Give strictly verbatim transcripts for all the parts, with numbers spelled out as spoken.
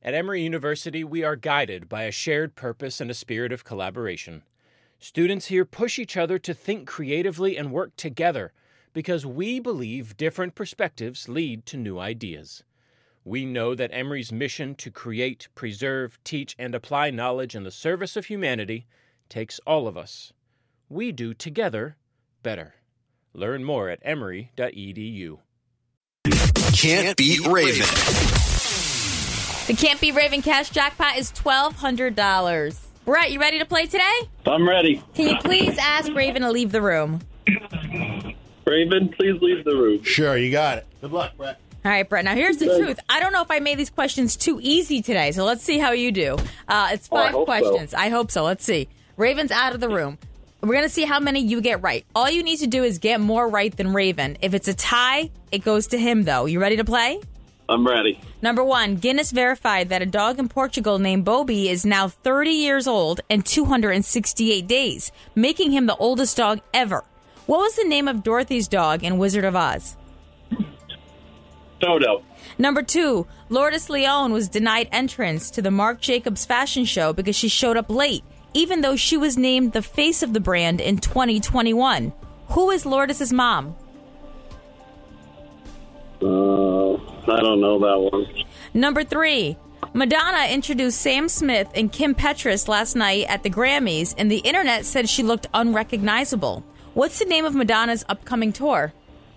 At Emory University, we are guided by a shared purpose and a spirit of collaboration. Students here push each other to think creatively and work together because we believe different perspectives lead to new ideas. We know that Emory's mission to create, preserve, teach, and apply knowledge in the service of humanity takes all of us. We do together better. Learn more at emory dot e d u. Can't beat Raven. The Can't Beat Raven cash jackpot is twelve hundred dollars. Brett, you ready to play today? I'm ready. Can you please ask Raven to leave the room? Raven, please leave the room. Sure, you got it. Good luck, Brett. All right, Brett. Now, here's the truth. I don't know if I made these questions too easy today, so let's see how you do. Uh, it's five oh, I questions. So. I hope so. Let's see. Raven's out of the room. We're going to see how many you get right. All you need to do is get more right than Raven. If it's a tie, it goes to him, though. You ready to play? I'm ready. Number one, Guinness verified that a dog in Portugal named Bobby is now thirty years old and two hundred sixty-eight days, making him the oldest dog ever. What was the name of Dorothy's dog in Wizard of Oz? Toto. Number two, Lourdes Leon was denied entrance to the Marc Jacobs fashion show because she showed up late, even though she was named the face of the brand in twenty twenty-one. Who is Lourdes' mom? Uh, I don't know that one. Number three, Madonna introduced Sam Smith and Kim Petras last night at the Grammys, and the internet said she looked unrecognizable. What's the name of Madonna's upcoming tour?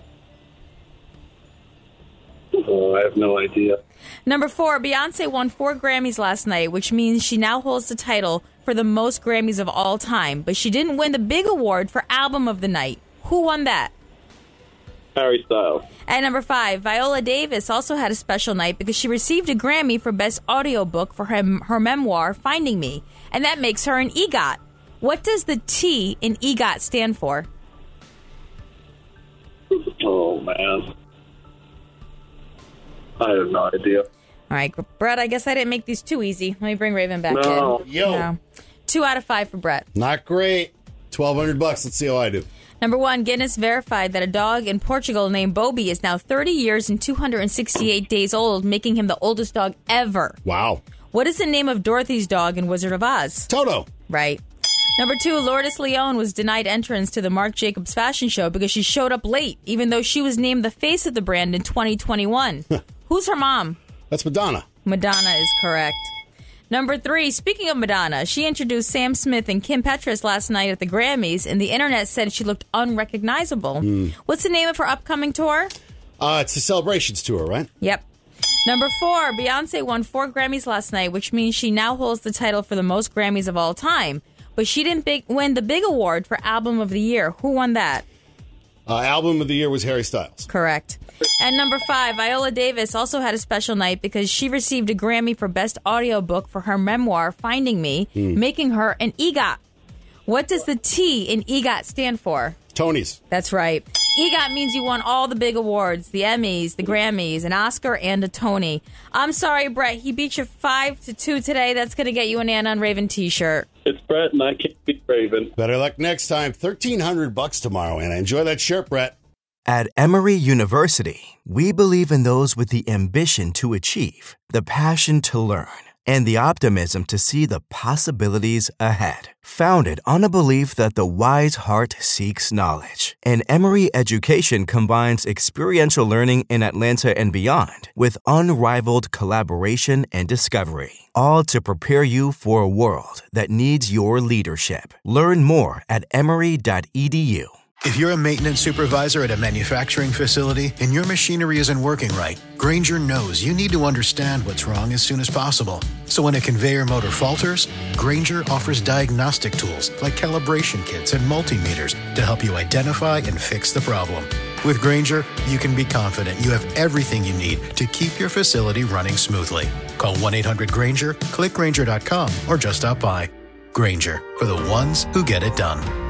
Oh, I have no idea. Number four, Beyonce won four Grammys last night, which means she now holds the title for the most Grammys of all time, but she didn't win the big award for Album of the Night. Who won that? Harry Styles. At number five, Viola Davis also had a special night because she received a Grammy for Best Audiobook for her, her memoir, Finding Me, and that makes her an EGOT. What does the T in EGOT stand for? Oh, man. I have no idea. All right, Brett, I guess I didn't make these too easy. Let me bring Raven back No. in. Yo. No. Two out of five for Brett. Not great. twelve hundred bucks. Let's see how I do. Number one, Guinness verified that a dog in Portugal named Bobby is now thirty years and two hundred sixty-eight days old, making him the oldest dog ever. Wow. What is the name of Dorothy's dog in Wizard of Oz? Toto. Right. Number two, Lourdes Leon was denied entrance to the Marc Jacobs fashion show because she showed up late, even though she was named the face of the brand in twenty twenty-one. Who's her mom? That's Madonna. Madonna is correct. Number three, speaking of Madonna, she introduced Sam Smith and Kim Petras last night at the Grammys, and the internet said she looked unrecognizable. Mm. What's the name of her upcoming tour? Uh, it's the Celebrations Tour, right? Yep. Number four, Beyonce won four Grammys last night, which means she now holds the title for the most Grammys of all time. But she didn't big, win the big award for Album of the Year. Who won that? Uh, album of the year was Harry Styles. Correct. And number five, Viola Davis also had a special night because she received a Grammy for Best Audiobook for her memoir, Finding Me, Mm. making her an EGOT. What does the T in EGOT stand for? Tony's. That's right. EGOT means you won all the big awards, the Emmys, the Grammys, an Oscar, and a Tony. I'm sorry, Brett. He beat you five to two today. That's going to get you an Anna and Raven t-shirt. It's Brett, and I can't beat Raven. Better luck next time. thirteen hundred bucks tomorrow, Anna. Enjoy that shirt, Brett. At Emory University, we believe in those with the ambition to achieve, the passion to learn, and the optimism to see the possibilities ahead. Founded on a belief that the wise heart seeks knowledge, and Emory education combines experiential learning in Atlanta and beyond with unrivaled collaboration and discovery, all to prepare you for a world that needs your leadership. Learn more at emory dot e d u. If you're a maintenance supervisor at a manufacturing facility and your machinery isn't working right, Grainger knows you need to understand what's wrong as soon as possible. So when a conveyor motor falters, Grainger offers diagnostic tools like calibration kits and multimeters to help you identify and fix the problem. With Grainger, you can be confident you have everything you need to keep your facility running smoothly. Call one eight hundred Grainger, click Grainger dot com, or just stop by. Grainger, for the ones who get it done.